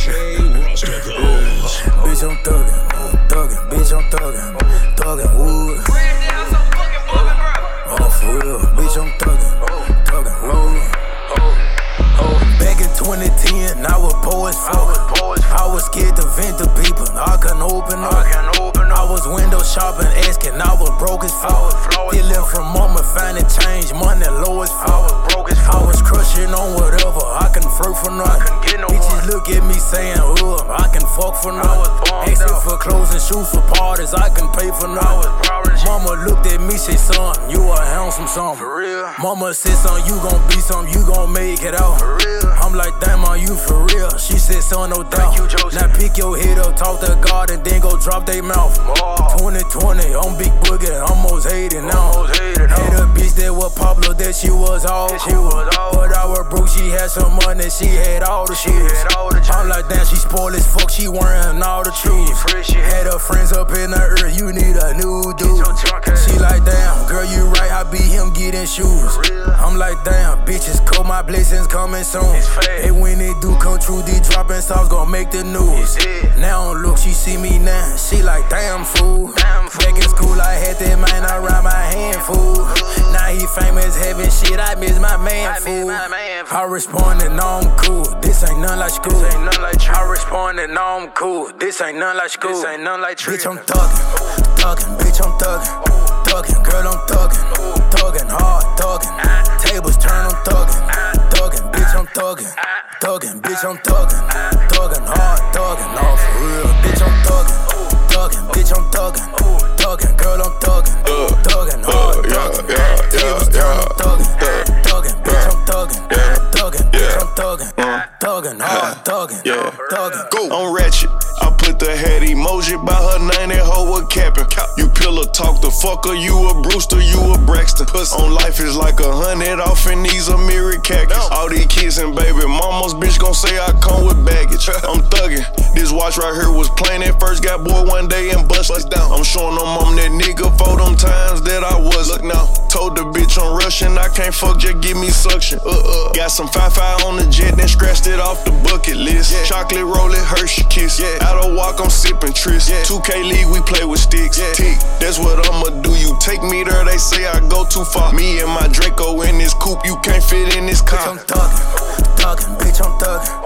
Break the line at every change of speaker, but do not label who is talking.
Bitch, I'm thuggin', bitch, I'm thuggin' wood. Oh, for real, bitch, I'm thuggin' wood. Back in 2010, I was poor as fuck. I was scared to vent to people, I couldn't open up. I was window shopping, asking, I was broke as fuck. Stealing from mama, finding change, money low as fuck. I was crushing on whatever, I can flirt for nothing. Bitches look at me saying, I can fuck for nothing. Asking for clothes and shoes for parties, I can pay for nothing. Mama looked at me, say, son, you a handsome son. Mama said, son, you gon' be something, you gon' make it out. I'm like, damn, are you for real? She said, son, no doubt. Now pick your head up, talk to God, and then go drop they mouth. 2020, I'm Big Boogie, almost 80 now. Had a bitch that was popular, that she was all cool. But I was broke, she had some money, she had all the shoes. I'm like, damn, she spoiled as fuck, she wearing all the shoes. Had her friends up in the earth, you need a new dude. She like, damn, girl, you right, I be him getting shoes. I'm like, damn, bitches, cold, my blessings coming soon. Hey, when it do come true, these dropping songs gon' make the news. Now look, she see me now, she like, damn, fool. Back in school, I had that man around my hand, fool. Now he famous, having shit, I miss my man, fool. I responded, no, I'm cool, this ain't none like school. I responded, no, I'm cool, this ain't none like school. Bitch, I'm thuggin', bitch, I'm thuggin', girl, I'm thuggin' hard, thuggin'. Tables turn, I'm thuggin', bitch, I'm thuggin', bitch, I'm thuggin' hard, thuggin', all for real. Bitch, I'm thuggin', bitch, I'm thuggin', girl, I'm thuggin' hard, thuggin'. Tables turn, I'm thuggin', bitch, I'm thuggin', bitch, I'm thuggin' hard, thuggin'.
Go. I'm ratchet. I put the head emoji by her name, that hoe was capping. You pillar talk the fucker, you a Brewster, you a Braxton. On life is like 100 off in these Amiri khakis. All these kids and baby mamas, bitch gon' say I come with baggage. I'm thuggin'. This watch right here was plain at first, got bored one day and busted down. I'm showing them I'm that nigga for them times that I was. Look now, told the bitch I'm rushing, I can't fuck, just give me suction. Got some 5-5 on the jet, then scratched it off the bucket list. Chocolate roll it, Hershey kiss. Out of walk, I'm sipping Tris. 2K league, we play with sticks. Tick, that's what I'ma do. You take me there, they say I go too far. Me and my Draco in this coupe, you can't fit in this car.
Bitch, I'm thuggin', bitch, I'm thuggin'.